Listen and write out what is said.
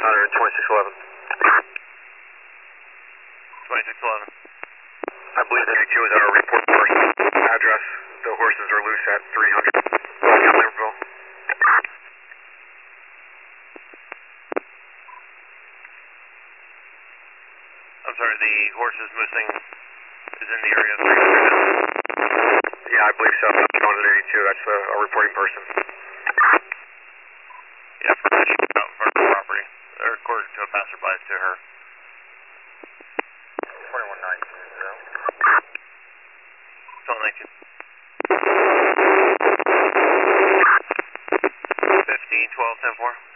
Hunter 2611. 2611. I believe the DQ is at our report person address. The horses are loose at 300 Lambertville. I'm sorry, the horses missing is in the area of 300. Yeah, I believe so. I'm going to 82. That's our reporting person. Yeah, for out in front of the property. They're according to a passerby to her. 21920. 1219. 15, 12, 10 4.